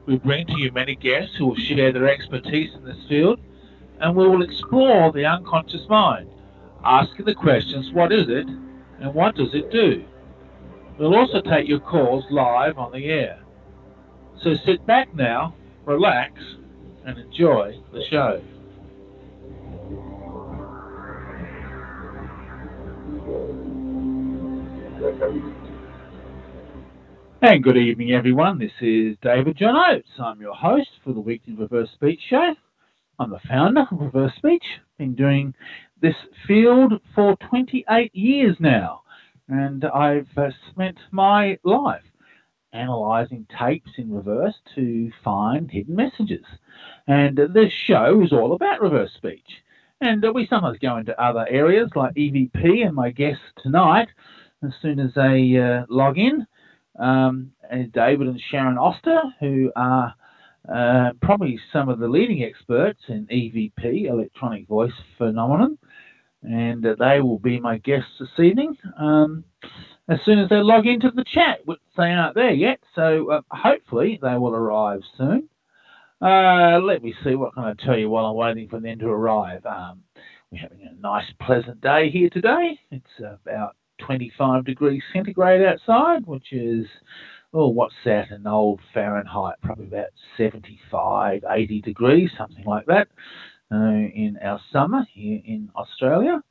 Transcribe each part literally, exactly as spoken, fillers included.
We bring to you many guests who will share their expertise in this field, and we will explore the unconscious mind, asking the questions what is it and what does it do? We'll also take your calls live on the air. So sit back now, relax, and enjoy the show. And good evening, everyone. This is David John Oates. I'm your host for the Weekly Reverse Speech Show. I'm the founder of Reverse Speech. Been doing this field for twenty-eight years now, and I've uh, spent my life analysing tapes in reverse to find hidden messages. And uh, this show is all about reverse speech. And uh, we sometimes go into other areas like E V P, and my guests tonight, as soon as they uh, log in, um, and David and Sharon Oster, who are uh, probably some of the leading experts in E V P, electronic voice phenomenon, and uh, they will be my guests this evening. Um, as soon as they log into the chat, which they aren't there yet, so uh, hopefully they will arrive soon. Uh, let me see what can I tell you while I'm waiting for them to arrive. Um, we're having a nice, pleasant day here today. It's about twenty-five degrees centigrade outside, which is, oh, what's that in old Fahrenheit? Probably about seventy-five, eighty degrees, something like that, uh, in our summer here in Australia.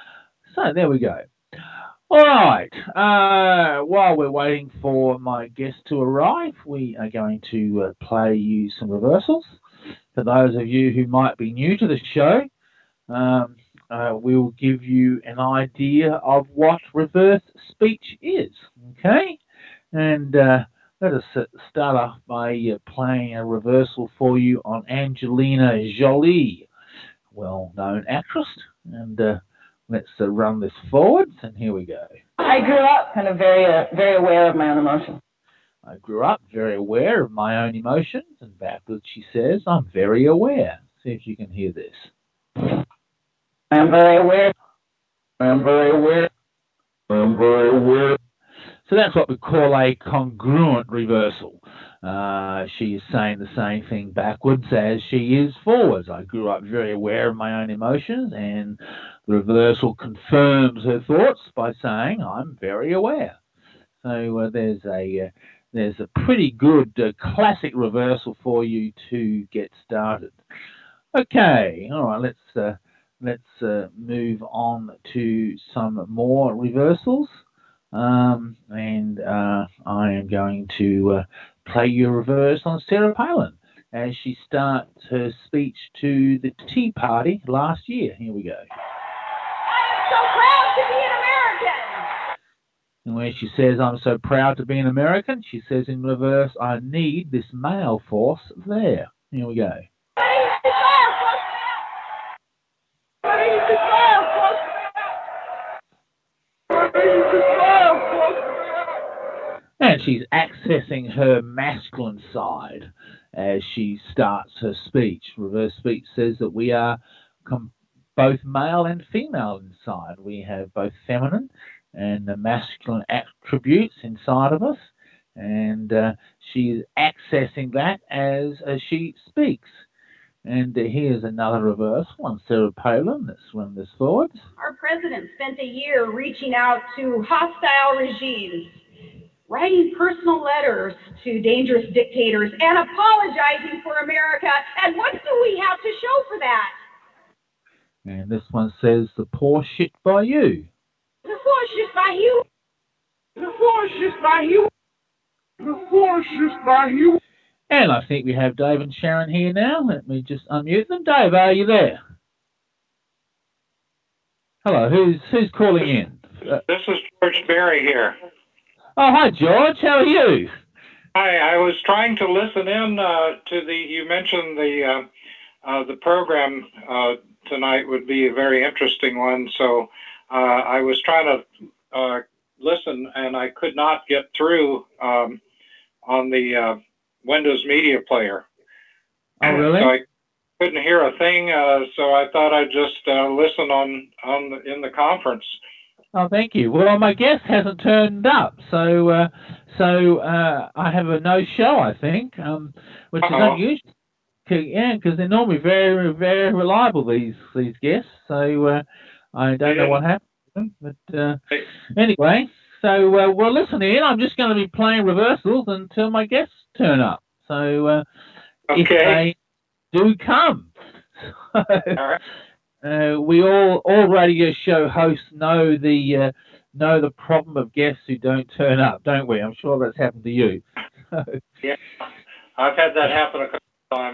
So there we go. All right. Uh, while we're waiting for my guest to arrive, we are going to uh, play you some reversals. For those of you who might be new to the show, um, uh, we'll give you an idea of what reverse speech is. Okay? And uh, let us uh, start off by uh, playing a reversal for you on Angelina Jolie, well-known actress. And uh, let's uh, run this forwards, and here we go. I grew up kind of very, uh, very aware of my own emotions. I grew up very aware of my own emotions, and backwards she says, I'm very aware. See if you can hear this. I'm very aware. I'm very aware. I'm very aware. So that's what we call a congruent reversal. Uh, she is saying the same thing backwards as she is forwards. I grew up very aware of my own emotions, and the reversal confirms her thoughts by saying, I'm very aware. So uh, there's a uh, there's a pretty good uh, classic reversal for you to get started. Okay, all right, let's uh, let's uh, move on to some more reversals. Um, and uh, I am going to uh, play you a reverse on Sarah Palin as she starts her speech to the Tea Party last year. Here we go. I am so proud to be an American. And where she says, I'm so proud to be an American, she says in reverse, I need this male force there. Here we go. And she's accessing her masculine side as she starts her speech. Reverse speech says that we are com- both male and female inside. We have both feminine and the masculine attributes inside of us. And uh, she's accessing that as, as she speaks. And uh, here's another reversal on Sarah Palin. Let's run this forward. Our president spent a year reaching out to hostile regimes, writing personal letters to dangerous dictators, and apologizing for America. And what do we have to show for that? And this one says, the poor shit by you. The poor shit by you. The poor shit by you. The poor shit by you. And I think we have Dave and Sharon here now. Let me just unmute them. Dave, are you there? Hello, who's who's calling in? Uh, this is George Berry here. Oh, hi, George. How are you? Hi, I was trying to listen in uh, to the, you mentioned the uh, uh, the program uh, tonight would be a very interesting one, so uh, I was trying to uh, listen, and I could not get through um, on the uh, Windows Media Player. Oh, really? So I couldn't hear a thing, uh, so I thought I'd just uh, listen on, on the, in the conference. Oh, thank you. Well, my guest hasn't turned up, so uh, so uh, I have a no show, I think, um, which is Uh-oh. unusual. 'Cause- Yeah, because they're normally very, very reliable, these these guests. So uh, I They don't know what didn't. happened to them, but uh, They, anyway. So uh, well, listen, Ian, I'm just going to be playing reversals until my guests turn up. So uh, if okay. they do come. All right. Uh, we all all radio show hosts know the uh, know the problem of guests who don't turn up, don't we? I'm sure that's happened to you. Yeah. I've had that happen a couple of times.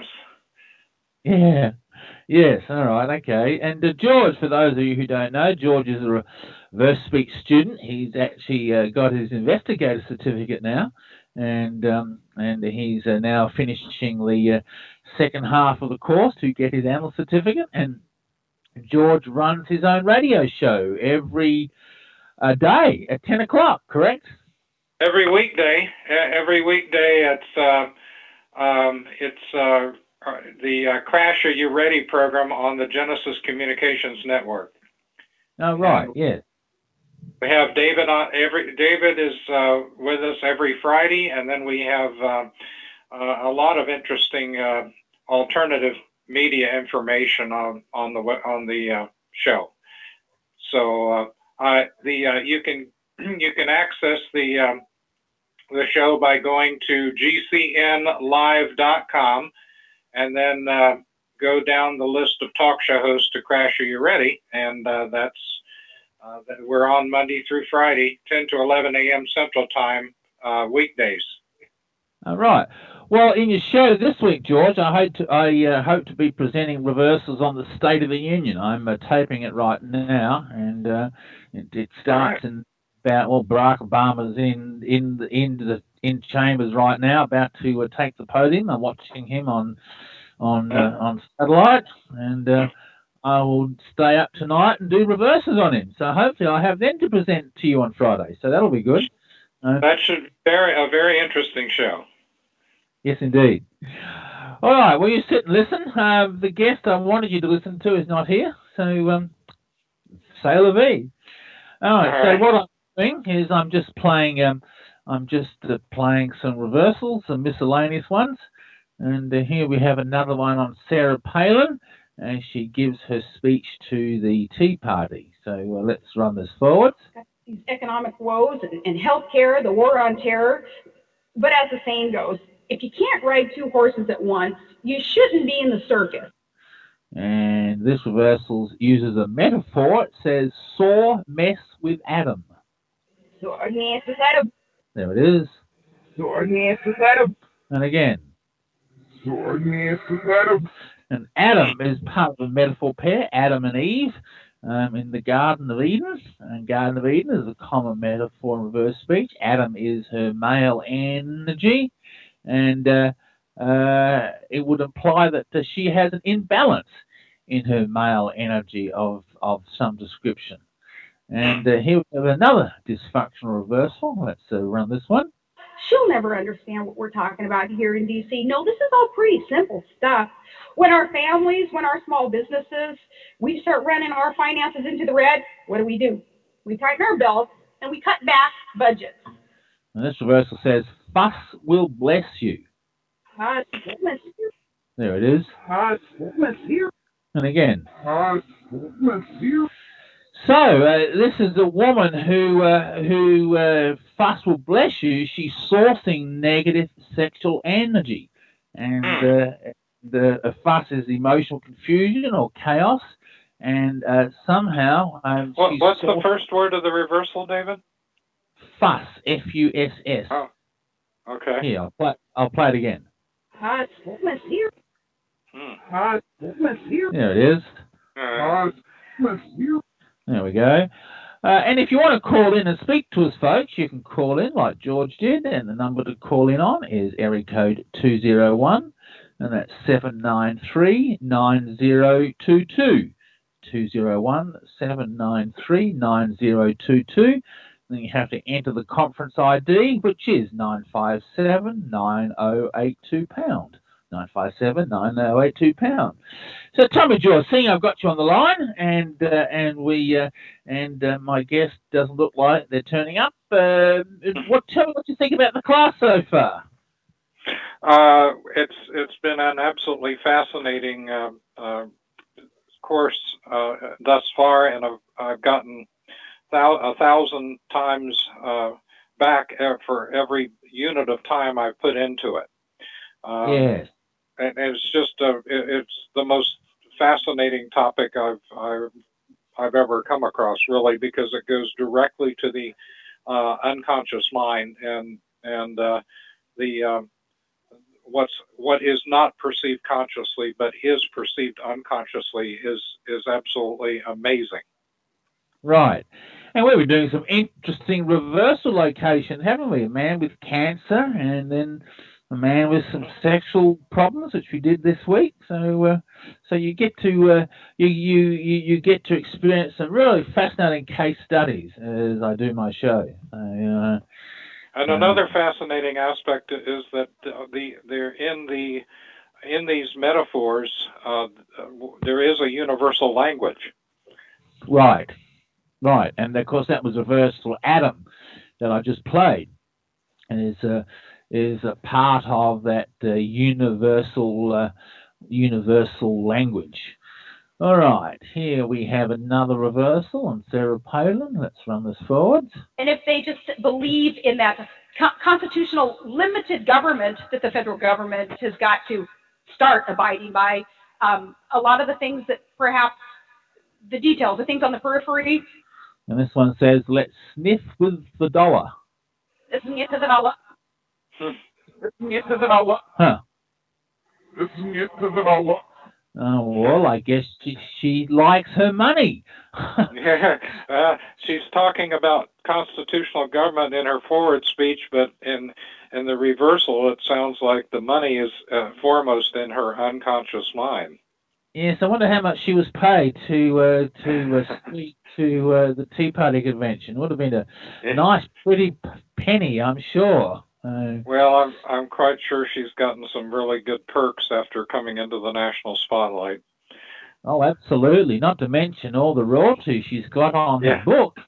Yeah. Yes. All right. Okay. And uh, George, for those of you who don't know, George is a reverse speech student. He's actually uh, got his investigator certificate now, and um, and he's uh, now finishing the uh, second half of the course to get his analyst certificate. And George runs his own radio show every uh, day at ten o'clock, correct? Every weekday, e- every weekday, it's uh, um, it's uh, uh, the uh, Crash Are You Ready program on the Genesis Communications Network, Oh, right, and yes. we have David on every. David is uh, with us every Friday, and then we have uh, uh, a lot of interesting uh, alternative media information on on the on the uh, show. So uh, uh, the uh, you can you can access the um, the show by going to g c n live dot com and then uh, go down the list of talk show hosts to Crash Are You Ready? And uh, that's uh, we're on Monday through Friday, ten to eleven a m Central Time, uh, weekdays. All right. Well, in your show this week, George, I hope to, I uh, hope to be presenting reversals on the State of the Union. I'm uh, taping it right now, and uh, it, it starts All in about well, Barack Obama's in in the in the in chambers right now, about to uh, take the podium. I'm watching him on on right. uh, on satellite, and uh, I will stay up tonight and do reverses on him. So hopefully I'll have them to present to you on Friday. So that'll be good. Uh, That should be very a very interesting show. yes, indeed. All right. Well, you sit and listen. Uh, the guest I wanted you to listen to is not here, so um, say la vie. All All right. So right. what I'm doing is I'm just playing. Um, I'm just uh, playing some reversals, some miscellaneous ones, and uh, here we have another one on Sarah Palin, and she gives her speech to the Tea Party. So uh, let's run this forward. These economic woes and, and healthcare, the war on terror. But as the saying goes, if you can't ride two horses at once, you shouldn't be in the circus. And this reversal uses a metaphor. It says, "Saw mess with Adam." So Adam. There it is. So Adam. And again. So Adam. And Adam is part of a metaphor pair, Adam and Eve, um, in the Garden of Eden. And Garden of Eden is a common metaphor in reverse speech. Adam is her male energy, and uh, uh, it would imply that uh, she has an imbalance in her male energy of, of some description. And uh, here we have another dysfunctional reversal. Let's uh, run this one. She'll never understand what we're talking about here in D C. No, this is all pretty simple stuff. When our families, when our small businesses, we start running our finances into the red, what do we do? We tighten our belts and we cut back budgets. And this reversal says, "Fuss will bless you." Uh, there it is. Uh, and again. Uh, So uh, this is a woman who uh, who uh, fuss will bless you. She's sourcing negative sexual energy, and uh, the a fuss is emotional confusion or chaos, and uh, somehow um, What, she's what's the sourcing first word of the reversal, David? fuss. F U S S. Oh, okay. Here, I'll play. I'll play it again. Uh, Hmm. There it is. All right. There we go. Uh, and if you want to call in and speak to us, folks, you can call in like George did, and the number to call in on is area code two zero one, and that's seven nine three, nine zero two two. two zero one, seven nine three, nine zero two two. Then you have to enter the conference I D, which is nine five seven, nine zero eight two pound. nine five seven, nine zero eight two pound. So, Tommy George, seeing I've got you on the line, and uh, and we uh, and uh, my guest doesn't look like they're turning up. Uh, what tell me what you think about the class so far? Uh, it's it's been an absolutely fascinating uh, uh, course uh, thus far, and I've, I've gotten thou- a thousand times uh, back for every unit of time I've put into it. Um, yes, and it's just a, it's the most fascinating topic I've I've I've ever come across, really, because it goes directly to the uh, unconscious mind, and and uh, the um, what's what is not perceived consciously but is perceived unconsciously is is absolutely amazing. right. And we were doing some interesting reversal locations, haven't we? A man with cancer, and then a man with some sexual problems, which we did this week. So, uh, so you get to uh, you, you you you get to experience some really fascinating case studies as I do my show. So, uh, And another fascinating aspect is that the they're in the in these metaphors uh, there is a universal language. Right, right, and of course that was reversal Adam that I just played, and is a is a part of that uh, universal uh, universal language. All right, here we have another reversal on Sarah Palin. Let's run this forward. And if they just believe in that co- constitutional limited government that the federal government has got to start abiding by, um, a lot of the things that perhaps the details, the things on the periphery. And this one says, let's sniff with the dollar. Isn't it the dollar? Isn't it the dollar? Huh. Isn't it the dollar? Oh, well, I guess she, she likes her money. Yeah, uh, she's talking about constitutional government in her forward speech, but in in the reversal, it sounds like the money is uh, foremost in her unconscious mind. Yes, I wonder how much she was paid to uh, to uh, speak to uh, the Tea Party convention. Would have been a nice, pretty penny, I'm sure. Uh, well, I'm I'm quite sure she's gotten some really good perks after coming into the national spotlight. Oh, absolutely. Not to mention all the royalties she's got on yeah. her book.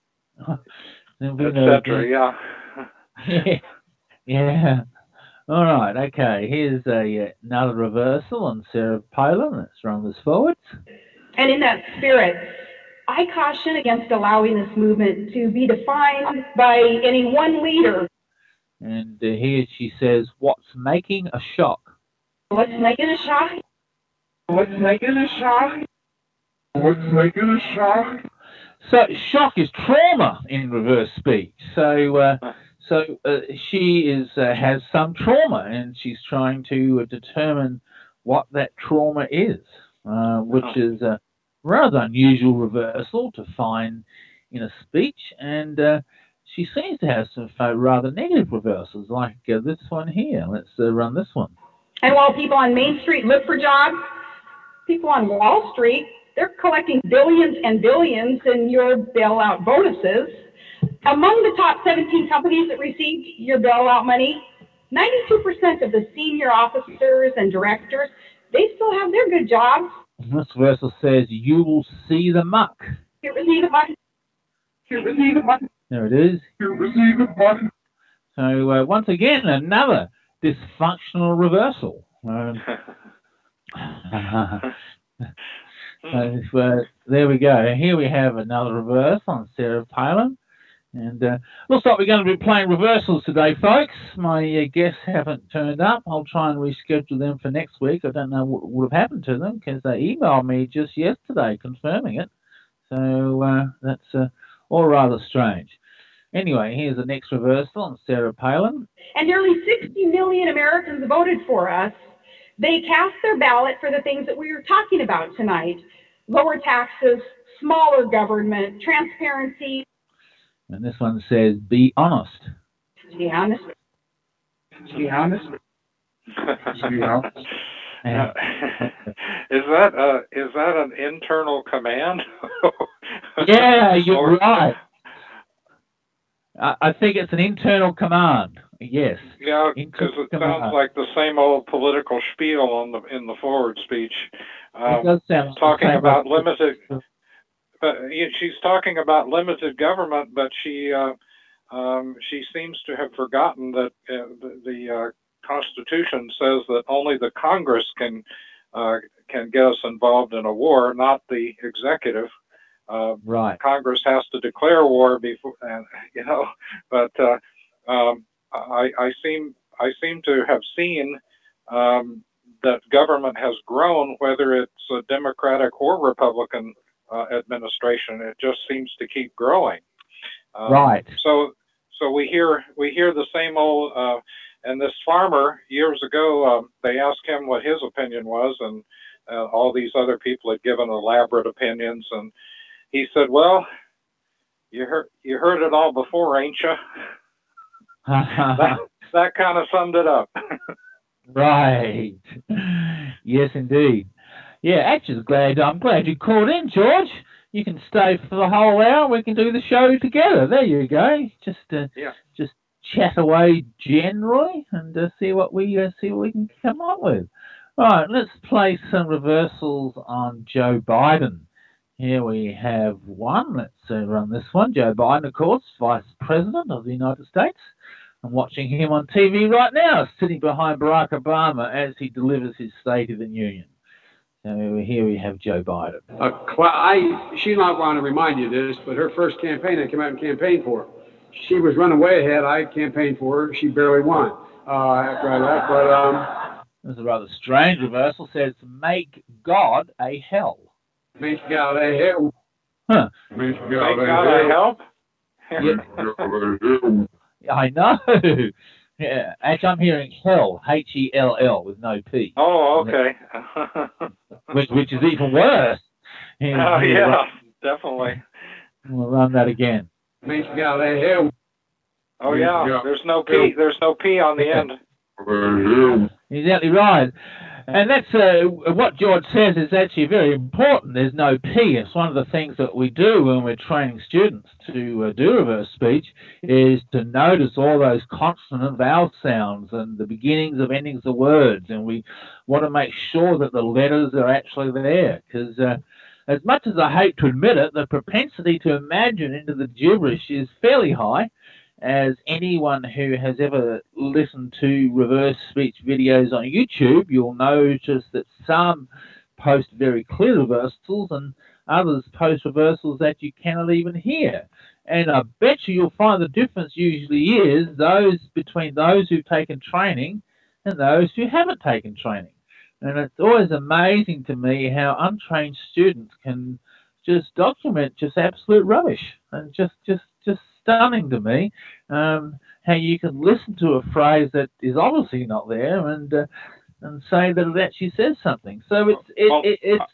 Et cetera, yeah. yeah. Yeah. All right. Okay. Here's a, another reversal on Sarah Palin. Let's run this forward. And in that spirit, I caution against allowing this movement to be defined by any one leader. And uh, here she says, what's making a shock? What's making a shock? What's making a shock? What's making a shock? So shock is trauma in reverse speech. So uh, so uh, she is uh, has some trauma, and she's trying to uh, determine what that trauma is, uh, which is a rather unusual reversal to find in a speech. And uh, she seems to have some rather negative reversals, like uh, this one here. Let's uh, run this one. And while people on Main Street look for jobs, people on Wall Street, they're collecting billions and billions in your bailout bonuses. Among the top seventeen companies that received your bailout money, ninety-two percent of the senior officers and directors, they still have their good jobs. This reversal says, you will see the muck. You receive the money. You receive the money. There it is. You receive the money. So uh, once again, another dysfunctional reversal. Um, so, uh, there we go. Here we have another reverse on Sarah Palin. And uh, looks like we're going to be playing reversals today, folks. My uh, guests haven't turned up. I'll try and reschedule them for next week. I don't know what would have happened to them because they emailed me just yesterday confirming it. So uh, that's uh, all rather strange. Anyway, here's the next reversal on Sarah Palin. And nearly sixty million Americans voted for us. They cast their ballot for the things that we were talking about tonight. Lower taxes, smaller government, transparency. And this one says, be honest. Be honest. Be honest. Be honest. Uh, is that uh, is that an internal command? Yeah, you're or, right. I, I think it's an internal command. Yes. Yeah, because it sounds like the same old political spiel on the in the forward speech. Um, it does sound talking about old. limited. But she's talking about limited government, but she uh, um, she seems to have forgotten that uh, the, the uh, Constitution says that only the Congress can uh, can get us involved in a war, not the executive. Uh, right. Congress has to declare war before, and you know. But uh, um, I, I seem I seem to have seen um, that government has grown, whether it's a Democratic or Republican uh, administration. It just seems to keep growing. Um, right. So so we hear we hear the same old. Uh, and this farmer years ago, um, they asked him what his opinion was, and uh, all these other people had given elaborate opinions, and he said, "Well, you heard you heard it all before, ain't you?" that that kind of summed it up. Right. Yes, indeed. Yeah, actually, glad I'm glad you called in, George. You can stay for the whole hour. We can do the show together. There you go. Just uh, Yeah. just chat away generally and uh, see what we uh, see what we can come up with. All right, let's play some reversals on Joe Biden. Here we have one. Let's uh, run this one. Joe Biden, of course, Vice President of the United States. I'm watching him on T V right now, sitting behind Barack Obama as he delivers his State of the Union. So here we have Joe Biden. Uh, I, she's not going to remind you of this, but her first campaign, I came out and campaigned for her. She was running way ahead. I campaigned for her. She barely won uh, after I left. But um, this is a rather strange reversal. Says, make God a hell. Make God a hell. Huh. Make God, make God a help? Yeah. I know. Yeah, actually, I'm hearing hell, H E L L, with no P. Oh, okay. which, which is even worse. Oh, uh, yeah, run, definitely. We'll run that again. Make God a hell. Oh, yeah, there's no P, there's no P on the end. Exactly right. And that's uh, what George says is actually very important. There's no P. It's one of the things that we do when we're training students to uh, do reverse speech is to notice all those consonant vowel sounds and the beginnings of endings of words. And we want to make sure that the letters are actually there because uh, as much as I hate to admit it, the propensity to imagine into the gibberish is fairly high. As anyone who has ever listened to reverse speech videos on YouTube, you'll notice that some post very clear reversals and others post reversals that you cannot even hear. And I bet you you'll find the difference usually is those between those who've taken training and those who haven't taken training. And it's always amazing to me how untrained students can just document just absolute rubbish and just just just stunning to me um, how you can listen to a phrase that is obviously not there and uh, and say that it actually says something. So it's it, well, it, it's.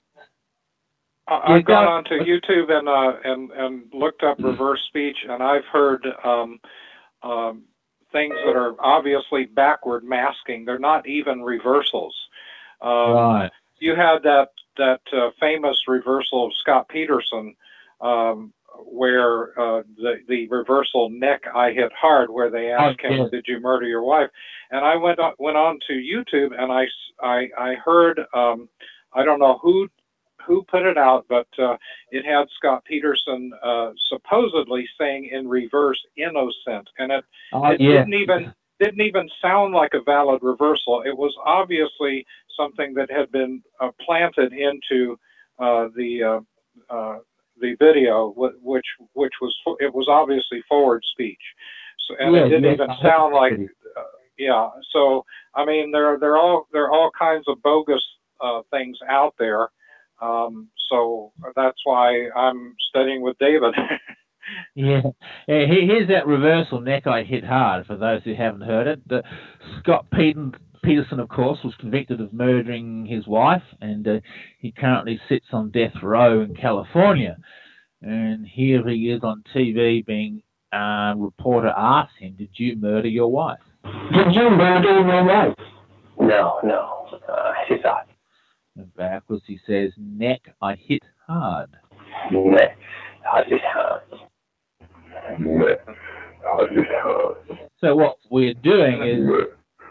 I've gone onto YouTube and uh, and and looked up reverse speech, and I've heard um, um, things that are obviously backward masking. They're not even reversals. Um, right. You had that that uh, famous reversal of Scott Peterson. Um, where uh, the the reversal neck I hit hard, where they asked oh, him, yeah. "Did you murder your wife?" And I went on, went on to YouTube, and I I, I heard um, I don't know who who put it out, but uh, it had Scott Peterson uh, supposedly saying in reverse "innocent," and it oh, it yeah. didn't even didn't even sound like a valid reversal. It was obviously something that had been uh, planted into uh, the uh, uh, the video, which which was it was obviously forward speech, so and yeah, it didn't yeah, even sound like uh, yeah. So I mean, there there are all there are all kinds of bogus uh, things out there. Um, so that's why I'm studying with David. yeah, yeah. Here's that reversal neck I hit hard. For those who haven't heard it, uh, Scott Peden, Peterson, of course, was convicted of murdering his wife, and uh, he currently sits on death row in California. And here he is on T V being uh, reporter asked him, "Did you murder your wife?" Did you murder your wife? No, no, uh, she thought. And backwards he says, "Neck I hit hard." Neck I hit hard. Neck So what we're doing is...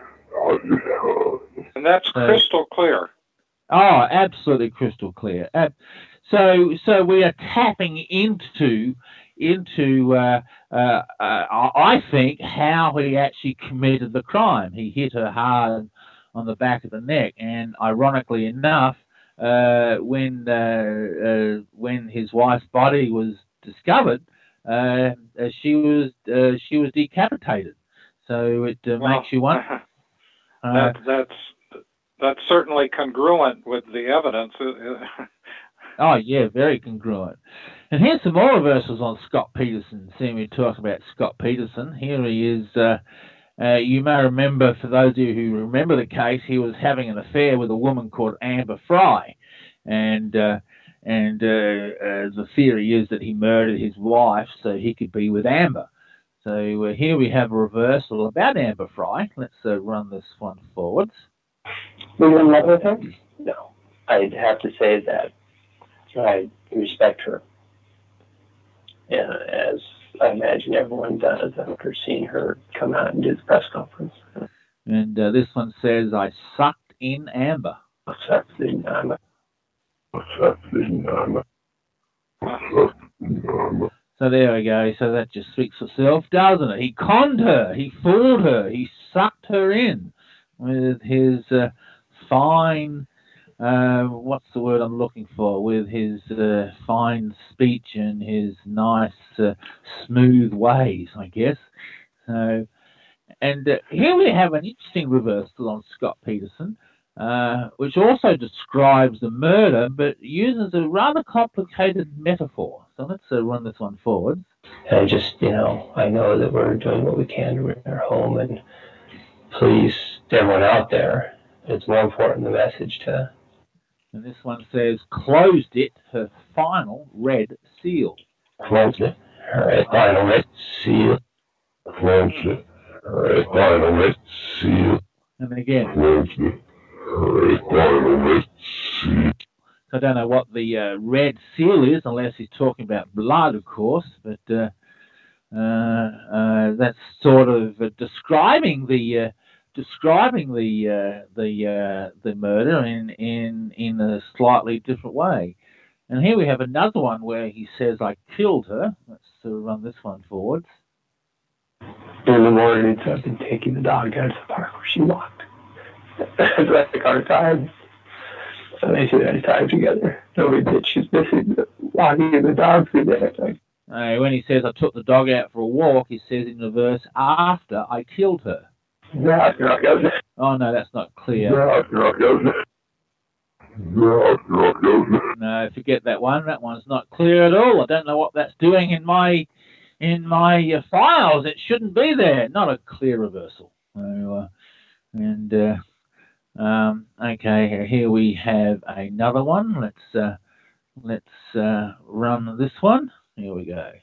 And that's So- crystal clear. Oh, absolutely crystal clear. Ab- So, so we are tapping into, into uh, uh, uh, I think, how he actually committed the crime. He hit her hard on the back of the neck, and ironically enough, uh, when uh, uh, when his wife's body was discovered, uh, uh, she was uh, she was decapitated. So it uh, Well, makes you wonder. Uh, that, that's that's certainly congruent with the evidence. Oh, yeah, very congruent. And here's some more reversals on Scott Peterson. Seeing we talk about Scott Peterson. Here he is. Uh, uh, you may remember, for those of you who remember the case, he was having an affair with a woman called Amber Fry. And uh, and uh, uh, the theory is that he murdered his wife so he could be with Amber. So uh, here we have a reversal about Amber Fry. Let's uh, run this one forwards. Were you in love with her? No. I'd have to say that I respect her. Yeah, as I imagine everyone does after seeing her come out and do the press conference. And uh, this one says, I sucked in Amber. Sucked in Amber. So there we go. So that just speaks for itself, doesn't it? He conned her. He fooled her. He sucked her in with his uh, fine, uh, what's the word I'm looking for, with his uh, fine speech and his nice, uh, smooth ways, I guess. So, and uh, here we have an interesting reversal on Scott Peterson, uh, which also describes the murder, but uses a rather complicated metaphor. So let's uh, run this one forward. And I just, you know, I know that we're doing what we can to bring her home, and please, everyone out there, it's more important the message to... And this one says, closed it, her final red seal. Closed it, her final red seal. Closed it, her final red seal. And again, Closed it, her final red seal. I don't know what the uh, red seal is, unless he's talking about blood, of course, but uh, uh, uh, that's sort of uh, describing the uh, describing the uh, the uh, the murder in, in in a slightly different way. And here we have another one where he says, "I killed her." Let's uh, run this one forward. In the mornings, I've been taking the dog out to the park where she walked. That's the car time. And they should have time together. Nobody did. She's missing walking the dog through there. Like, Uh, when he says, I took the dog out for a walk, he says in the verse, after I killed her. no, no, no. Oh, no, that's not clear. No, no, no. No, no, no. No, forget that one. That one's not clear at all. I don't know what that's doing in my in my uh, files. It shouldn't be there. Not a clear reversal. So, uh, and, uh, um, okay, here we have another one. Let's, uh, let's uh, run this one. Here we go.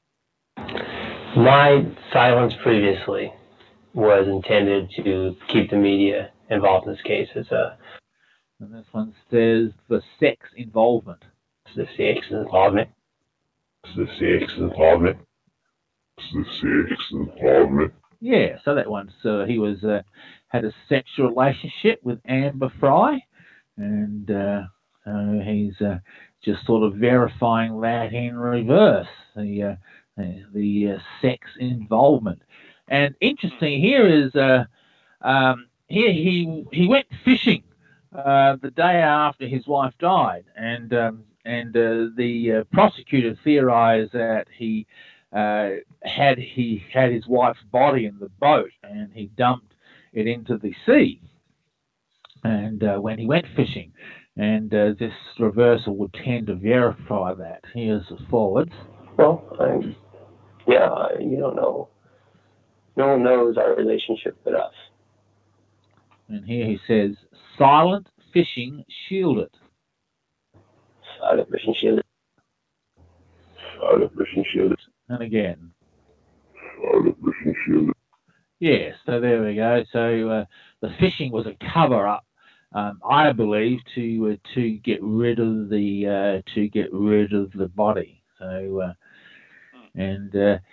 My silence previously was intended to keep the media involved in this case. It's a And this one says the sex involvement. the sex involvement. The sex involvement. The sex involvement. Yeah, so that one. So he was uh, had a sexual relationship with Amber Fry, and uh, so he's uh, just sort of verifying that in reverse, the uh, the, the uh, sex involvement. And interesting here is uh, um, here he he went fishing uh, the day after his wife died, and um, and uh, the uh, prosecutor theorized that he uh, had he had his wife's body in the boat and he dumped it into the sea. And uh, when he went fishing, and uh, this reversal would tend to verify that. Here's the forwards. Well, I'm, yeah, you don't know. No one knows our relationship but us. And here he says, silent fishing shielded. Silent fishing shielded. Silent fishing shielded. And again. Silent fishing shielded. Yeah, so there we go. So uh, the fishing was a cover-up, um, I believe, to uh, to get rid of the uh, to get rid of the body. So uh, and uh,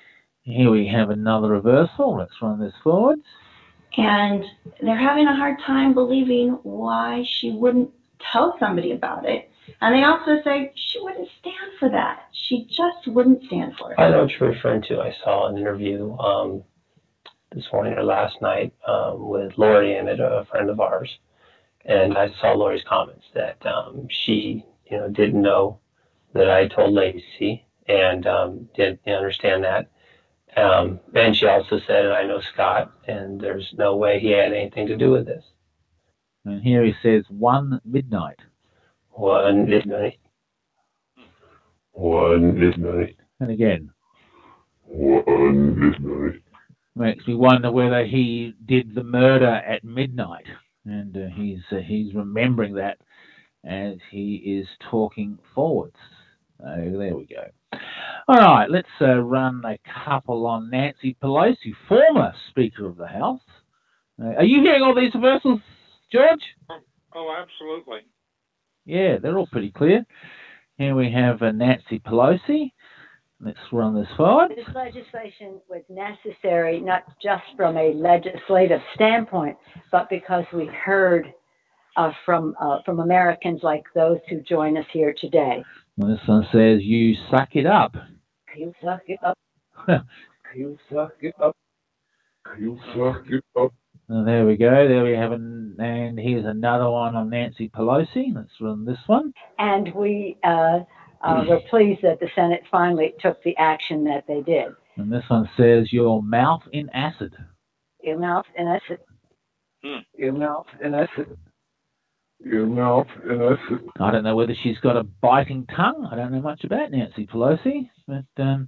Here we have another reversal. Let's run this forwards. And they're having a hard time believing why she wouldn't tell somebody about it. And they also say she wouldn't stand for that. She just wouldn't stand for it. I know what you're referring to. I saw an interview um, this morning or last night um, with Lori Emmett, a friend of ours. And I saw Lori's comments that um, she, you know, didn't know that I told Lacey and um, didn't understand that. Um, and she also said, I know Scott, and there's no way he had anything to do with this. And here he says one midnight. One midnight. One midnight. And again. One midnight. Makes me wonder whether he did the murder at midnight. And uh, he's uh, he's remembering that as he is talking forwards. Uh, there we go. All right, let's uh, run a couple on Nancy Pelosi, former Speaker of the House. Uh, are you hearing all these reversals, George? Oh, absolutely. Yeah, they're all pretty clear. Here we have uh, Nancy Pelosi. Let's run this forward. This legislation was necessary not just from a legislative standpoint, but because we heard uh, from uh, from Americans like those who join us here today. And this one says, you suck it up. You suck it up. You suck it up. You suck it up. And there we go. There we have an, and here's another one on Nancy Pelosi. Let's run this one. And we uh, uh, were pleased that the Senate finally took the action that they did. And this one says, your mouth in acid. Your mouth in acid. Hmm. Your mouth in acid. Your mouth in acid. I don't know whether she's got a biting tongue. I don't know much about Nancy Pelosi. But um,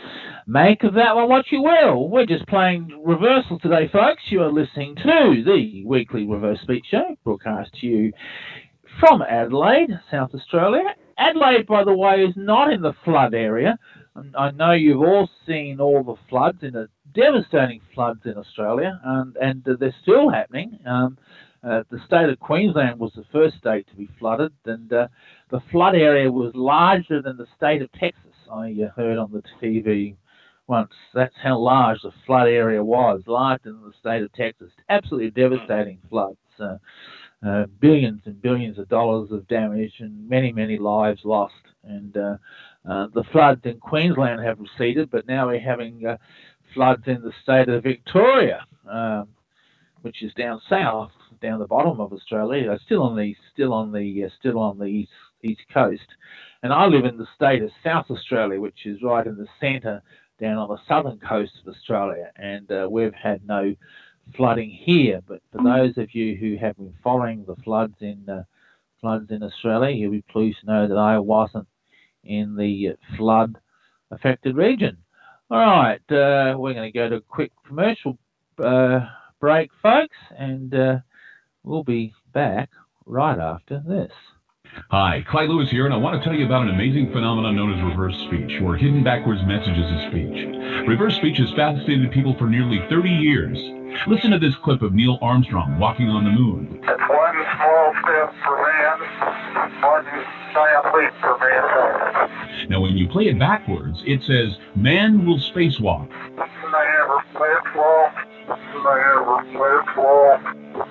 make of that one what you will. We're just playing reversal today, folks. You are listening to the weekly Reverse Speech Show, broadcast to you from Adelaide, South Australia. Adelaide, by the way, is not in the flood area. I know you've all seen all the floods, in the devastating floods in Australia, and, and they're still happening. Um, uh, the state of Queensland was the first state to be flooded, and uh, the flood area was larger than the state of Texas. I uh, heard on the T V once. That's how large the flood area was, larger than the state of Texas. Absolutely devastating floods. Uh, uh, billions and billions of dollars of damage and many, many lives lost. And uh, uh, the floods in Queensland have receded, but now we're having uh, floods in the state of Victoria, um, which is down south, down the bottom of Australia, still on the still on the uh, still on the east east coast. And I live in the state of South Australia, which is right in the centre, down on the southern coast of Australia, and uh, we've had no flooding here. But for those of you who have been following the floods in uh, floods in Australia, you'll be pleased to know that I wasn't in the flood affected region. All right, uh, we're going to go to a quick commercial uh, break, folks, and uh, we'll be back right after this. Hi, Clyde Lewis here, and I want to tell you about an amazing phenomenon known as reverse speech, or hidden backwards messages of speech. Reverse speech has fascinated people for nearly thirty years. Listen to this clip of Neil Armstrong walking on the moon. It's one small step for man, one giant leap for mankind. Now, when you play it backwards, it says, man will spacewalk. Never spacewalk, never spacewalk,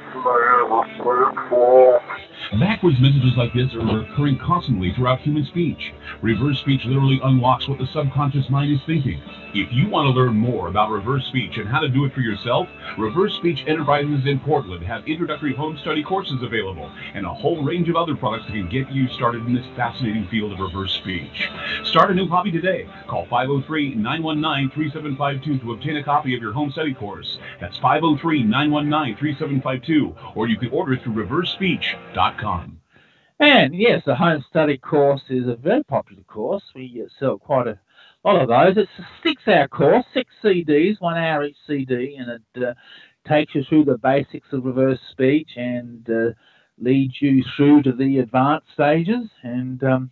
never spacewalk. Backwards messages like this are occurring constantly throughout human speech. Reverse speech literally unlocks what the subconscious mind is thinking. If you want to learn more about reverse speech and how to do it for yourself, Reverse Speech Enterprises in Portland have introductory home study courses available and a whole range of other products that can get you started in this fascinating field of reverse speech. Start a new hobby today. Call five oh three, nine one nine, three seven five two to obtain a copy of your home study course. That's five oh three, nine one nine, three seven five two, or you can order it through reverse speech dot com. And yes, the home study course is a very popular course. We uh, sell quite a lot of those. It's a six-hour course, six C Ds, one hour each C D, and it uh, takes you through the basics of reverse speech and uh, leads you through to the advanced stages, and um,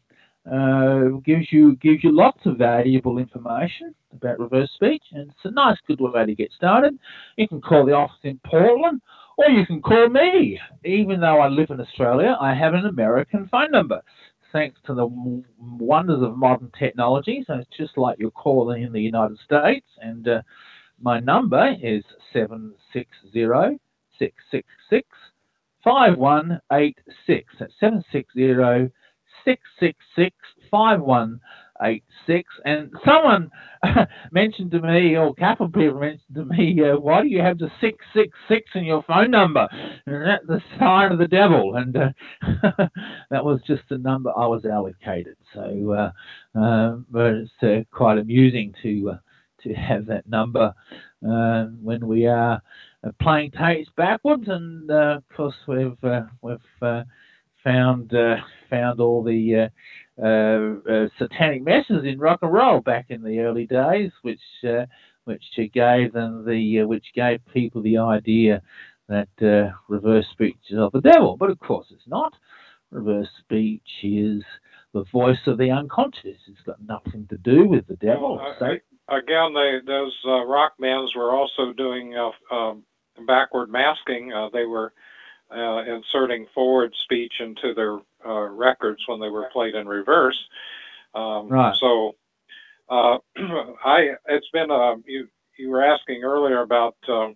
uh, gives you gives you lots of valuable information about reverse speech. And it's a nice, good way to get started. You can call the office in Portland, or you can call me. Even though I live in Australia, I have an American phone number. thanks to the w- wonders of modern technology. So it's just like you're calling in the United States. And uh, my number is seven six zero, six six six, five one eight six. That's seven six zero, six six six, five one eight six. And someone mentioned to me, or a couple of people mentioned to me, uh, why do you have the six six six in your phone number? And that's the sign of the devil. And uh, that was just the number I was allocated. So, uh, uh, but it's uh, quite amusing to uh, to have that number uh, when we are uh, playing tapes backwards. And uh, of course, we've uh, we've uh, found uh, found all the uh, uh, uh, satanic messages in rock and roll back in the early days, which uh, which gave them the uh, which gave people the idea that uh, reverse speech is of the devil. But of course, it's not. Reverse speech is the voice of the unconscious. It's got nothing to do with the devil. Well, So, I, again, they, those uh, rock bands were also doing uh, um, backward masking. Uh, they were uh, inserting forward speech into their uh, records when they were played in reverse. Um, right. So, uh, I it's been uh, you you were asking earlier about uh,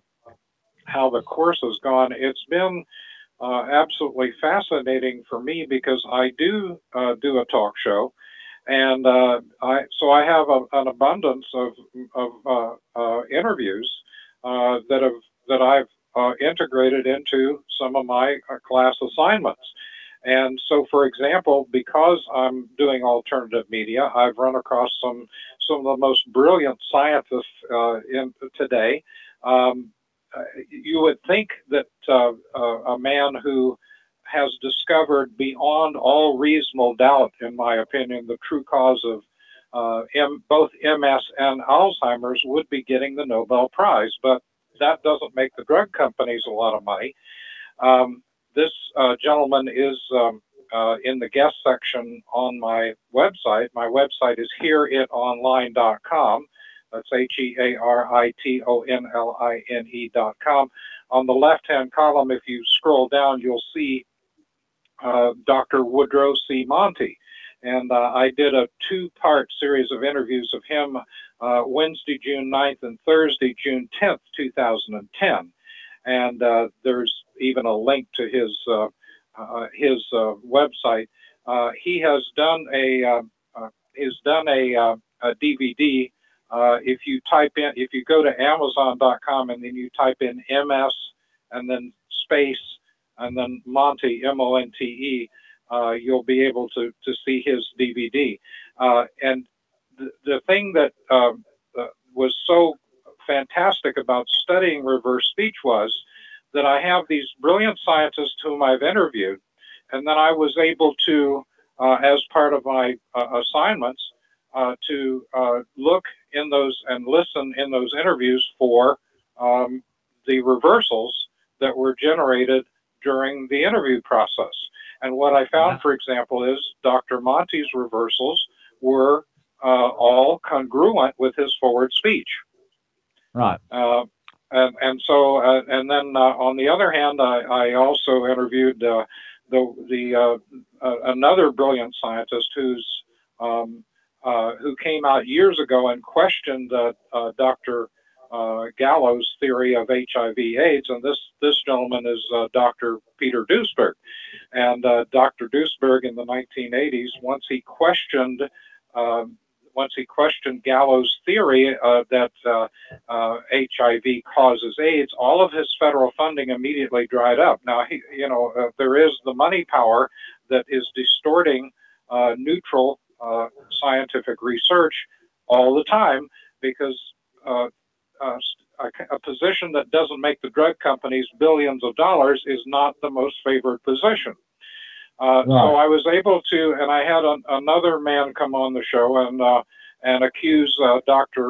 how the course has gone. It's been uh, absolutely fascinating for me because I do uh, do a talk show, and uh, I so I have a, an abundance of of uh, uh, interviews uh, that have that I've uh, integrated into some of my uh, class assignments. And so, for example, because I'm doing alternative media, I've run across some some of the most brilliant scientists uh, in today. Um, uh, you would think that uh, uh, a man who has discovered beyond all reasonable doubt, in my opinion, the true cause of uh, M, both M S and Alzheimer's would be getting the Nobel Prize, but that doesn't make the drug companies a lot of money. Um, this uh, gentleman is um, uh, in the guest section on my website. My website is hear it online dot com. That's H E A R I T O N L I N E dot com. On the left-hand column, if you scroll down, you'll see uh, Doctor Woodrow C. Monty. And uh, I did a two-part series of interviews of him uh, Wednesday, June ninth, and Thursday, June tenth, two thousand ten. And uh, there's even a link to his uh, uh, his uh, website. Uh, he has done a uh, uh, he's done a, uh, a D V D. Uh, if you type in, if you go to Amazon dot com and then you type in M S and then space and then Monty, M O N T E, uh, you'll be able to to see his D V D. Uh, and the, the thing that uh, uh, was so fantastic about studying reverse speech was that I have these brilliant scientists whom I've interviewed, and then I was able to, uh, as part of my uh, assignments, uh, to uh, look in those and listen in those interviews for um, the reversals that were generated during the interview process. And what I found, for example, is Doctor Monty's reversals were uh, all congruent with his forward speech. Right. Uh, and, and so, uh, and then uh, on the other hand, I, I also interviewed uh, the the uh, uh, another brilliant scientist who's um, uh, who came out years ago and questioned uh, uh, Doctor Uh, Gallo's theory of H I V/AIDS, and this this gentleman is uh, Doctor Peter Duesberg. And uh, Doctor Duesberg in the nineteen eighties, once he questioned. Um, Once he questioned Gallo's theory uh, that uh, uh, H I V causes AIDS, all of his federal funding immediately dried up. Now, he, you know, uh, there is the money power that is distorting uh, neutral uh, scientific research all the time because uh, uh, a, a position that doesn't make the drug companies billions of dollars is not the most favored position. Uh, Right. So I was able to, and I had an, another man come on the show and uh, and accuse uh, Doctor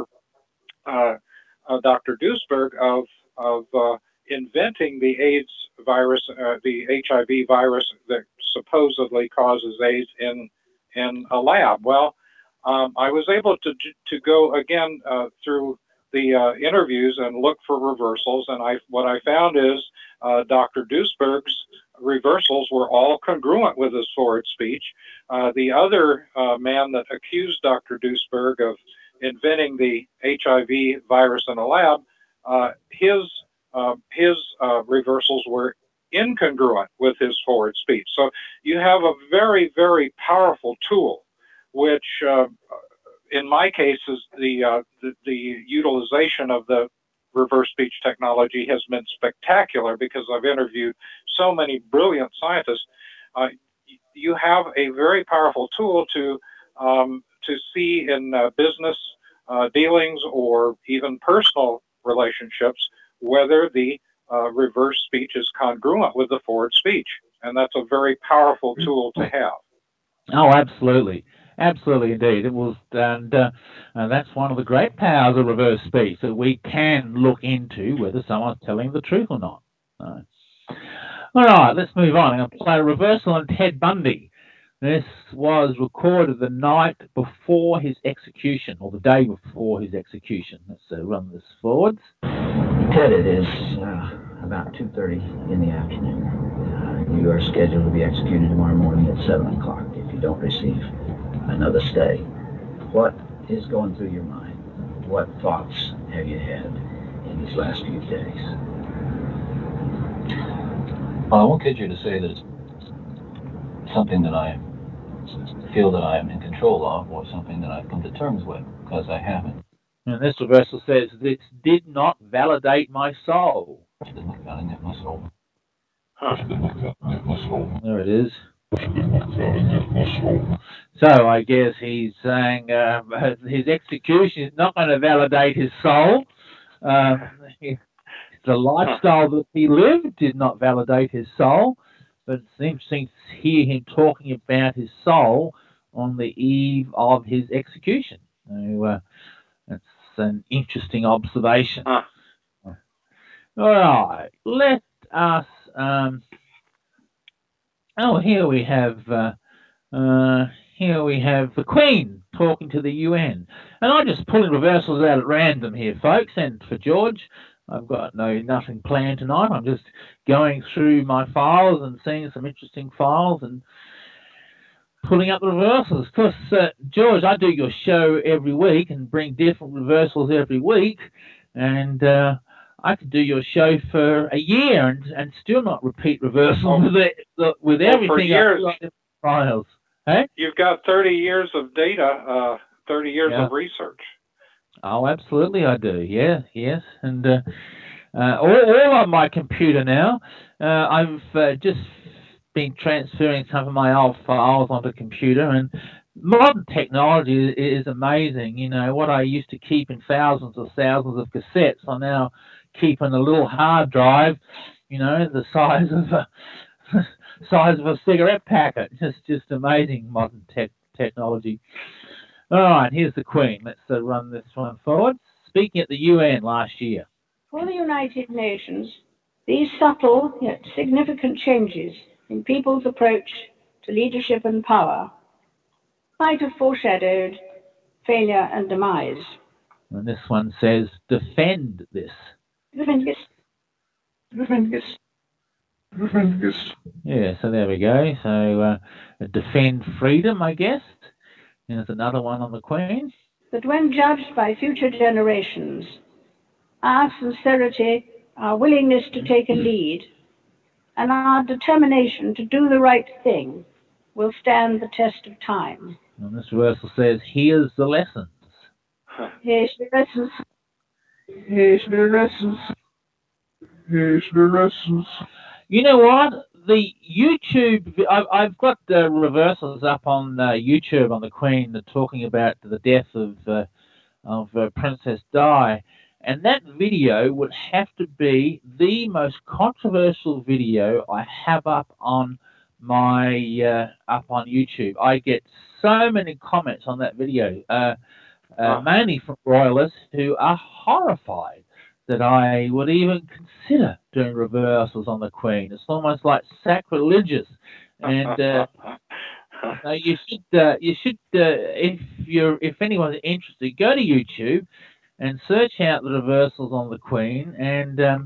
Uh, uh, Doctor Duesberg of of uh, inventing the AIDS virus, uh, the H I V virus that supposedly causes AIDS in in a lab. Well, um, I was able to to go again uh, through the uh, interviews and look for reversals, and I what I found is uh, Doctor Duesberg's reversals were all congruent with his forward speech. Uh, the other uh, man that accused Doctor Duesberg of inventing the H I V virus in a lab, uh, his uh, his uh, reversals were incongruent with his forward speech. So you have a very, very powerful tool, which uh, in my case is the, uh, the the utilization of the reverse speech technology has been spectacular because I've interviewed so many brilliant scientists. Uh, you have a very powerful tool to um, to see in uh, business uh, dealings or even personal relationships whether the uh, reverse speech is congruent with the forward speech, and that's a very powerful tool to have. Oh, absolutely. Absolutely, indeed. It was, and, uh, and that's one of the great powers of reverse speech, that we can look into whether someone's telling the truth or not. Uh, all right, let's move on. I'm going to play a reversal on Ted Bundy. This was recorded the night before his execution, or the day before his execution. Let's uh, run this forwards. Ted, it is uh, about two thirty in the afternoon. Uh, you are scheduled to be executed tomorrow morning at seven o'clock if you don't receive another stay. What is going through your mind? What thoughts have you had in these last few days? Well, I won't kid you to say that it's something that I feel that I am in control of, or something that I've come to terms with, because I haven't. And this reversal says, this did not validate my soul. It did not validate my soul. Huh. It did not validate my soul. There it is. It did not validate my soul. So I guess he's saying uh, his execution is not going to validate his soul. Uh, the lifestyle that he lived did not validate his soul. But it's interesting to hear him talking about his soul on the eve of his execution. So, uh, that's an interesting observation. Huh. All right, let us. Um, oh, here we have. Uh, uh, here we have the Queen talking to the U N, and I'm just pulling reversals out at random here, folks. And for George, I've got no nothing planned tonight. I'm just going through my files and seeing some interesting files and pulling up the reversals. Of course, uh, George, I do your show every week and bring different reversals every week, and uh, I could do your show for a year and, and still not repeat reversals Oh. with it, with Well, everything for years, I've got in the files. Hey? You've got thirty years of data, uh, thirty years Yeah. of research. Oh, absolutely, I do. Yeah, yes, and uh, uh, all, all on my computer now. Uh, I've uh, just been transferring some of my old files onto the computer, and modern technology is, is amazing. You know, what I used to keep in thousands of thousands of cassettes, I now keep in a little hard drive. You know, the size of a size of a cigarette packet. Just, just amazing modern tech technology. All right, here's the Queen. Let's uh, run this one forward. Speaking at the U N last year. For the United Nations, these subtle yet significant changes in people's approach to leadership and power might have foreshadowed failure and demise. And this one says, defend this. Defend this. Defend this. Defend this. Yeah, so there we go. So uh, defend freedom, I guess. And there's another one on the Queen. That when judged by future generations, our sincerity, our willingness to take a lead, and our determination to do the right thing will stand the test of time. And this reversal says, here's the lessons. Here's the lessons. Here's the lessons. Here's the lessons. You know what? The YouTube, I've, I've got uh, reversals up on uh, YouTube on the Queen that talking about the death of uh, of uh, Princess Di, and that video would have to be the most controversial video I have up on my uh, up on YouTube. I get so many comments on that video, uh, uh, mainly from royalists who are horrified that I would even consider doing reversals on the Queen. It's almost like sacrilegious, and uh, uh, you should uh, you should uh, if you're if anyone's interested, go to YouTube and search out the reversals on the Queen, and um,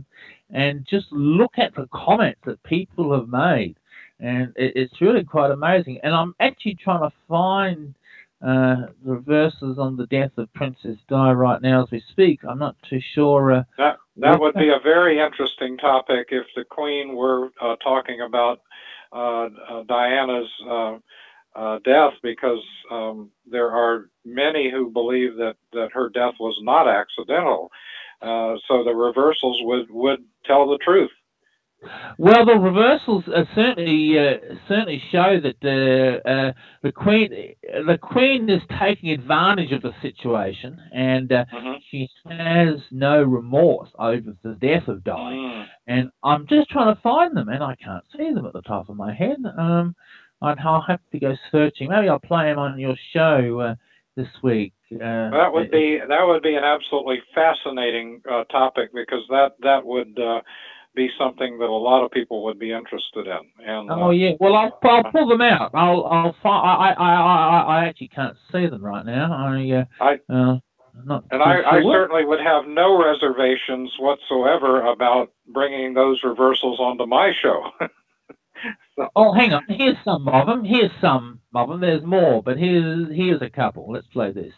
and just look at the comments that people have made, and it, it's really quite amazing. And I'm actually trying to find uh, reversals on the death of Princess Di right now as we speak. I'm not too sure. Uh, That that would be a very interesting topic if the Queen were uh, talking about uh, uh, Diana's uh, uh, death, because um, there are many who believe that, that her death was not accidental. Uh, so the reversals would, would tell the truth. Well, the reversals uh, certainly uh, certainly show that uh, uh, the Queen the Queen is taking advantage of the situation, and uh, mm-hmm. she has no remorse over the death of Di. Mm. And I'm just trying to find them, and I can't see them at the top of my head. Um, I'd, I'll have to go searching. Maybe I'll play them on your show uh, this week. Uh, that would be that would be an absolutely fascinating uh, topic, because that that would. Uh, be something that a lot of people would be interested in. And oh uh, yeah, well I'll, I'll pull them out. I'll I'll find. I I I I actually can't see them right now. I uh, I uh not. And I, I sure. certainly would have no reservations whatsoever about bringing those reversals onto my show. so. Oh, hang on. Here's some of them. Here's some of them. There's more, but here's here's a couple. Let's play this.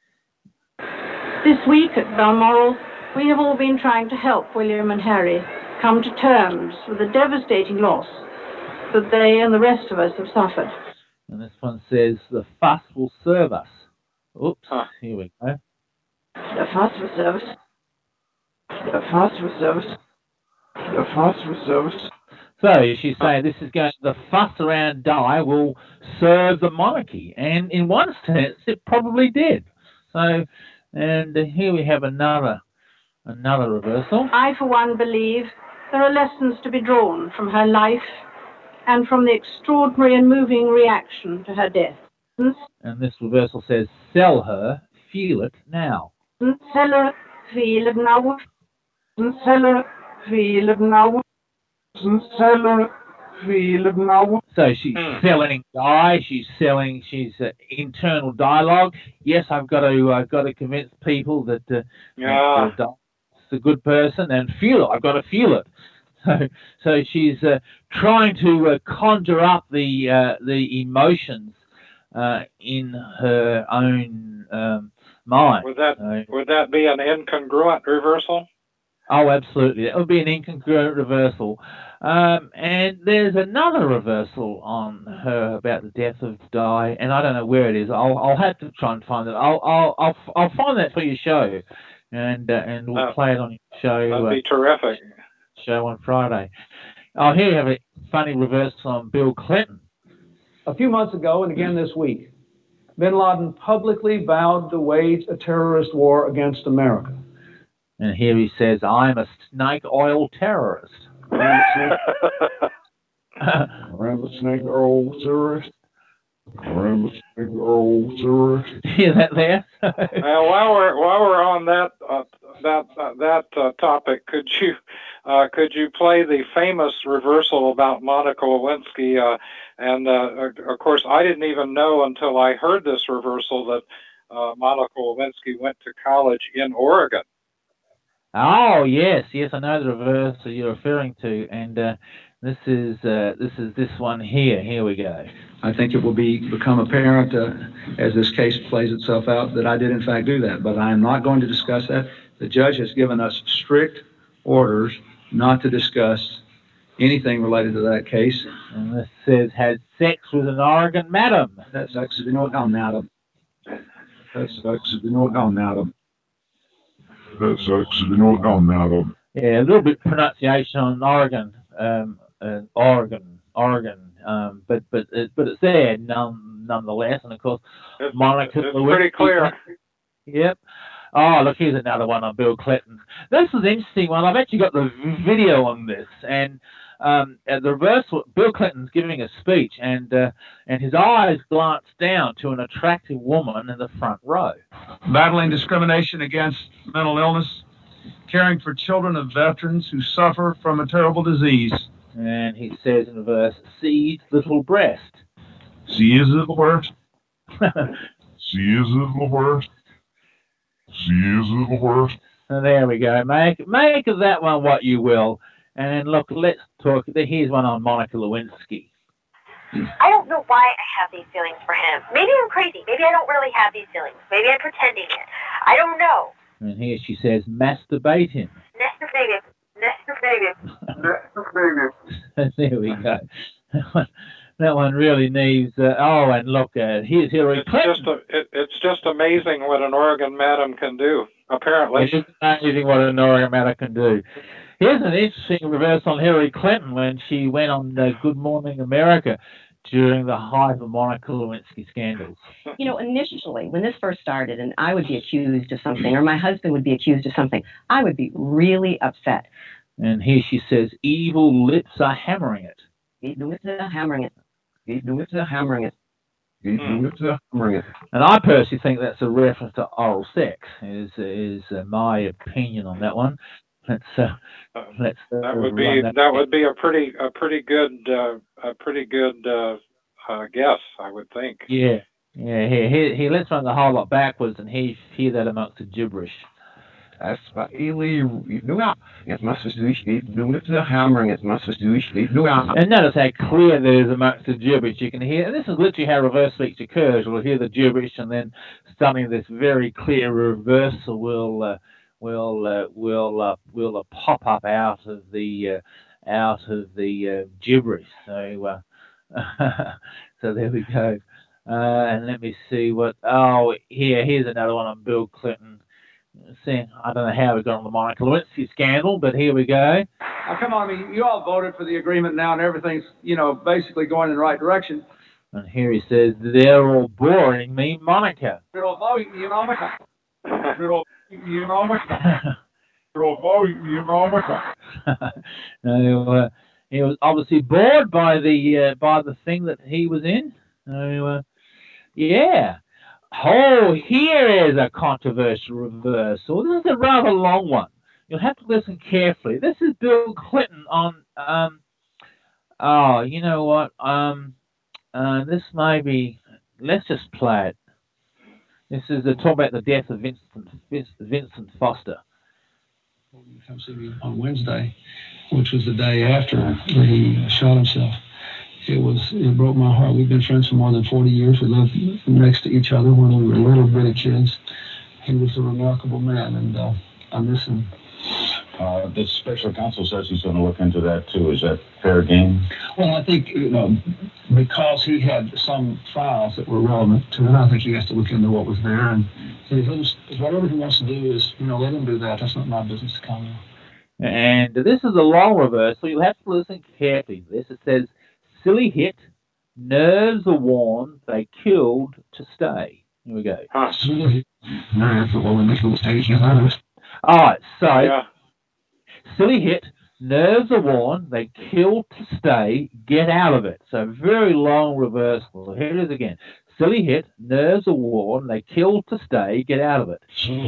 This week at Balmoral, we have all been trying to help William and Harry come to terms with the devastating loss that they and the rest of us have suffered. And this one says, the fuss will serve us. Oops, huh. Here we go. The fuss will serve us. The fuss will serve us. The fuss will serve us. So she's saying this is going, the fuss around Di will serve the monarchy. And in one sense, it probably did. So, and here we have another, another reversal. I, for one, believe there are lessons to be drawn from her life and from the extraordinary and moving reaction to her death. And this reversal says, sell her, feel it now. Sell her, feel it now. Sell her, feel it now. Sell her, feel it now. So she's hmm. selling Di. She's selling. She's uh, internal dialogue. Yes, I've got to. I've got to convince people that. Uh, yeah. that, uh, a good person, and feel it. I've got to feel it. So, so she's uh, trying to uh, conjure up the uh, the emotions uh, in her own um, mind. Would that uh, would that be an incongruent reversal? Oh, absolutely. That would be an incongruent reversal. Um, and there's another reversal on her about the death of Di, and I don't know where it is. I'll I'll have to try and find it. I'll I'll I'll, I'll find that for your show. And uh, and we'll uh, play it on your show. That'd be uh, terrific. Show on Friday. Oh, here we have a funny reversal on Bill Clinton. A few months ago, and again this week, bin Laden publicly vowed to wage a terrorist war against America. And here he says, "I'm a snake oil terrorist." I'm a snake oil terrorist. I'm a snake oil terrorist. Hear that there? Well, while we're while we're on that uh, that uh, that uh, topic, could you uh, could you play the famous reversal about Monica Lewinsky? Uh, and uh, of course, I didn't even know until I heard this reversal that uh, Monica Lewinsky went to college in Oregon. Oh yes, yes, I know the reversal you're referring to, and uh, this is uh, this is this one here. Here we go. I think it will be become apparent uh, as this case plays itself out that I did in fact do that, but I am not going to discuss that. The judge has given us strict orders not to discuss anything related to that case. And this says, had sex with an Oregon madam. That's actually not on madam. That's actually not on madam. That's actually not on madam. Yeah, a little bit pronunciation on Oregon, um, uh, Oregon, Oregon. Um, but but it, but it's there none, nonetheless, and of course, it's, Monica. It's pretty clear. Yep. Oh, look, here's another one on Bill Clinton. This is an interesting one. I've actually got the video on this, and um, at the reversal, Bill Clinton's giving a speech, and uh, and his eyes glance down to an attractive woman in the front row. Battling discrimination against mental illness, caring for children of veterans who suffer from a terrible disease. And he says in the verse, "See's little breast." See his little breast. See his little breast. See his little breast. So there we go. Make make of that one what you will. And look, let's talk. Here's one on Monica Lewinsky. I don't know why I have these feelings for him. Maybe I'm crazy. Maybe I don't really have these feelings. Maybe I'm pretending it. I don't know. And here she says, masturbate him. Masturbated. Masturbated. Masturbated. There we go. That one, that one really needs. Uh, oh, and look, uh, here's Hillary It's Clinton. just a, it, it's just amazing what an Oregon madam can do. Apparently, It is amazing what an Oregon matter can do. Here's an interesting reverse on Hillary Clinton when she went on uh, Good Morning America during the height of Monica Lewinsky scandals. You know, initially, when this first started and I would be accused of something or my husband would be accused of something, I would be really upset. And here she says, evil lips are hammering it. Evil lips are hammering it. Evil lips are hammering it. Evil lips are hammering it. And I personally think that's a reference to oral sex, is, is uh, my opinion on that one. Let's, uh, let's, uh, that would be that. that would be a pretty a pretty good uh, a pretty good uh, uh, guess, I would think. Yeah, yeah. He he, he let's run the whole lot backwards, and he hear that amongst the gibberish. Das war Eli Nuga. Jetzt machst du dich nicht nur mit der hammering. Jetzt machst du dich nicht nur. And notice how clear there is amongst the gibberish. You can hear, and this is literally how reverse speech occurs. You'll hear the gibberish, and then suddenly this very clear reversal will. Uh, will uh, will uh, will uh, pop up out of the uh, out of the uh, gibberish. So uh, so there we go. Uh, and let me see what. Oh, here here's another one on Bill Clinton. See, I don't know how we got on the Monica Lewinsky scandal, but here we go. Oh, come on, I mean, you all voted for the agreement now, and everything's you know basically going in the right direction. And here he says they're all boring me, Monica. Pero, you know, Pero, you know, no, uh, he was obviously bored by the uh, by the thing that he was in. So, uh, yeah. Oh, here is a controversial reversal. This is a rather long one. You'll have to listen carefully. This is Bill Clinton on. Um, oh, you know what? Um, uh, this may be. Let's just play it. This is a talk about the death of Vincent Vincent Foster. You come see me on Wednesday, which was the day after he shot himself. It was it broke my heart. We've been friends for more than forty years. We lived next to each other when we were little bitty kids. He was a remarkable man, and uh, I miss him. Uh, the special counsel says he's going to look into that too. Is that fair game? Well, I think, you know, because he had some files that were relevant to it, I think he has to look into what was there. And if whatever he wants to do is, you know, let him do that. That's not my business to comment on. And this is a long reverse, so you'll have to listen carefully to this. It says, silly hit, nerves are worn, they killed to stay. Here we go. Huh. All right, so... Yeah. Silly hit, nerves are worn, they kill to stay, get out of it. So very long reversal. Here it is again. Silly hit, nerves are worn, they kill to stay, get out of it.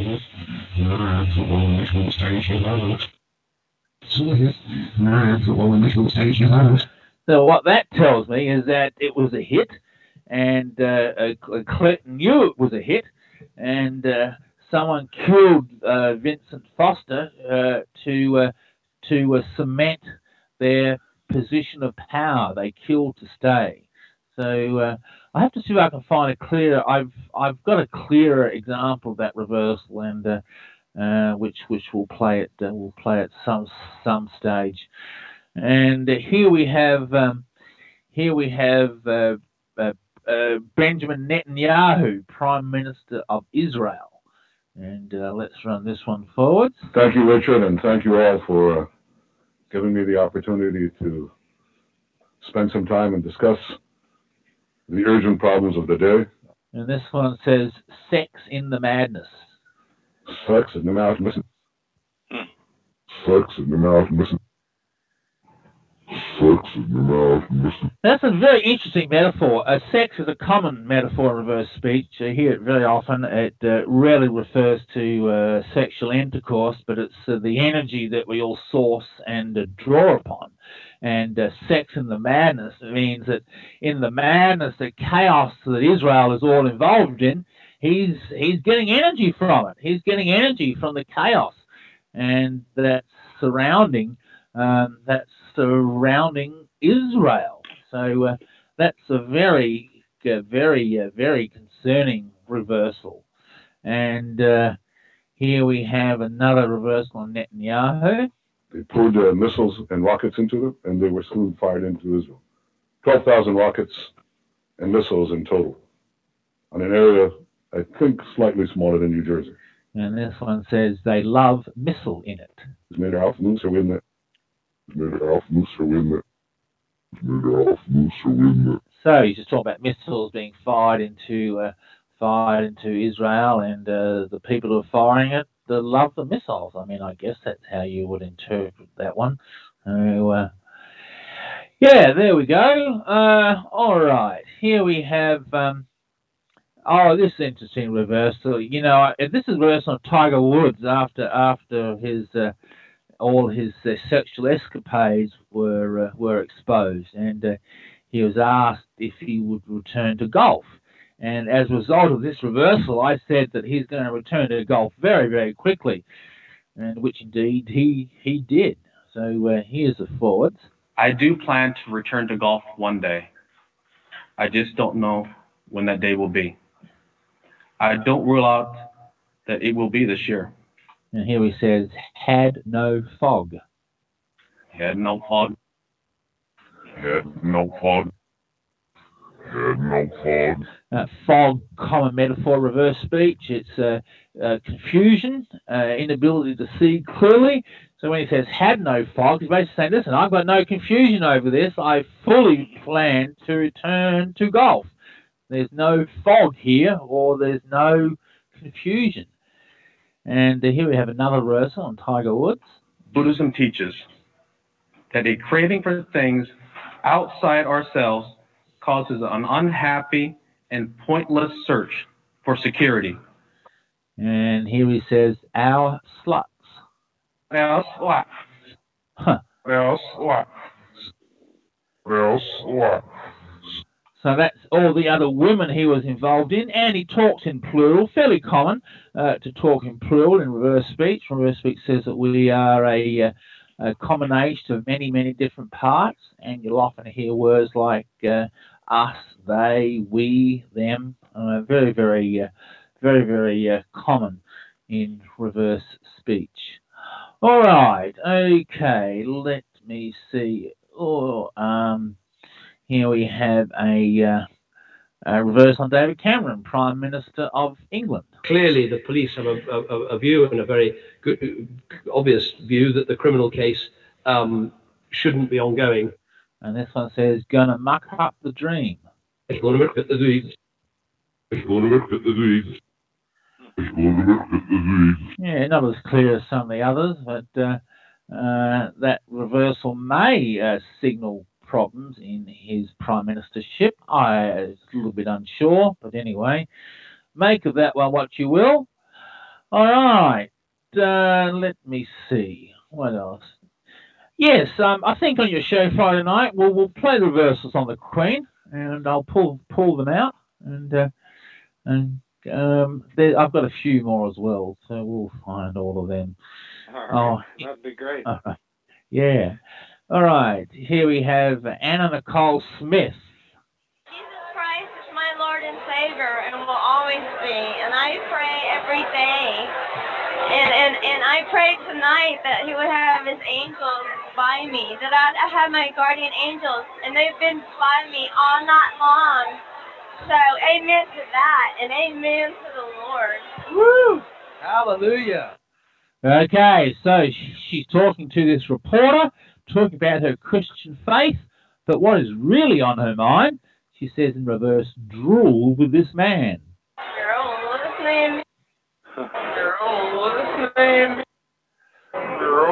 So what that tells me is that it was a hit, and uh, uh, Clinton knew it was a hit, and uh, someone killed uh, Vincent Foster uh, to uh, to uh, cement their position of power. They killed to stay. So uh, I have to see if I can find a clearer. I've I've got a clearer example of that reversal, and uh, uh, which which we'll play it uh, we'll play at some some stage. And uh, here we have um, here we have uh, uh, uh, Benjamin Netanyahu, Prime Minister of Israel. And uh, let's run this one forward. Thank you, Richard, and thank you all for uh, giving me the opportunity to spend some time and discuss the urgent problems of the day. And this one says, sex in the madness. Sex in the madness. Sex in the madness. Sex in the madness. That's a very interesting metaphor. Uh, sex is a common metaphor in reverse speech. I hear it very often. It uh, rarely refers to uh, sexual intercourse, but it's uh, the energy that we all source and uh, draw upon. And uh, sex in the madness means that in the madness, the chaos that Israel is all involved in, he's he's getting energy from it. He's getting energy from the chaos. and that's surrounding um, that's surrounding Israel. So uh, that's a very, uh, very, uh, very concerning reversal. And uh, here we have another reversal on Netanyahu. They poured uh, missiles and rockets into them, and they were soon fired into Israel. twelve thousand rockets and missiles in total on an area, I think, slightly smaller than New Jersey. And this one says they love missile in it. So he's just talking about missiles being fired into uh, fired into Israel, and uh, the people who are firing it, they love the missiles. I mean, I guess that's how you would interpret that one. So, uh, yeah, there we go. Uh, all right, here we have. Um, oh, this is interesting reversal. You know, this is reversal of Tiger Woods after after his uh, all his uh, sexual escapades were uh, were exposed, and uh, he was asked if he would return to golf. And as a result of this reversal, I said that he's going to return to golf very, very quickly, and which indeed he he did. So uh, here's the forwards. I do plan to return to golf one day. I just don't know when that day will be. I don't rule out that it will be this year. And here he says, had no fog. Had no fog. Had no fog. Had no fog. Uh, fog, common metaphor, reverse speech. It's uh, uh, confusion, uh, inability to see clearly. So when he says had no fog, he's basically saying, listen, I've got no confusion over this. I fully plan to return to golf. There's no fog here, or there's no confusion. And uh, here we have another verse on Tiger Woods. Buddhism teaches that a craving for things outside ourselves causes an unhappy and pointless search for security. And here he says, our sluts. Our sluts. Huh. Our sluts. Our sluts. So that's all the other women he was involved in, and he talks in plural, fairly common uh, to talk in plural in reverse speech. Reverse speech says that we are a, uh, a combination of many, many different parts, and you'll often hear words like uh, us, they, we, them, uh, very, very, uh, very, very uh, common in reverse speech. All right, okay, let me see. Oh, um... Here we have a, uh, a reverse on David Cameron, Prime Minister of England. Clearly, the police have a, a, a view, and a very good, obvious view, that the criminal case um, shouldn't be ongoing. And this one says, gonna muck up the dream. It's going to look at the dream. It's going to look at the dream. It's going to look at the dream. Yeah, not as clear as some of the others, but uh, uh, that reversal may uh, signal problems in his prime ministership. I was a little bit unsure, but anyway, make of that one what you will. All right, uh, let me see what else. Yes, um, I think on your show Friday night we'll we'll play the reversals on the Queen, and I'll pull pull them out, and uh, and um, there, I've got a few more as well, so we'll find all of them. All right, oh, that'd be great. Uh, yeah. All right, here we have Anna Nicole Smith. Jesus Christ is my Lord and Savior and will always be, and I pray every day, and, and, and I pray tonight that he would have his angels by me, that I'd have my guardian angels, and they've been by me all night long. So amen to that, and amen to the Lord. Woo! Hallelujah. Okay, so she's talking to this reporter, talking about her Christian faith, but what is really on her mind, she says in reverse, drool with this man. You're all listening. You're all listening. You're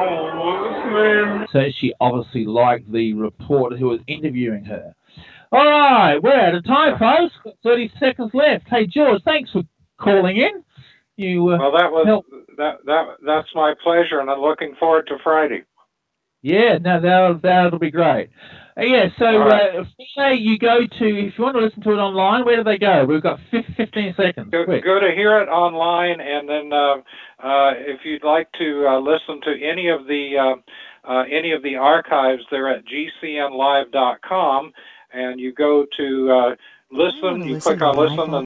all listening. So she obviously liked the reporter who was interviewing her. All right, we're out of time, folks. Got thirty seconds left. Hey, George, thanks for calling in. You uh, well, that was helped. that that that's my pleasure, and I'm looking forward to Friday. Yeah, no, that'll, that'll be great. Uh, yeah, so right. uh, say you go to, if you want to listen to it online, where do they go? We've got fifteen seconds. Go, Quick. go to Hear It Online, and then uh, uh, if you'd like to uh, listen to any of the uh, uh, any of the archives, they're at g c n live dot com, and you go to uh, listen, you listen click on to listen, live and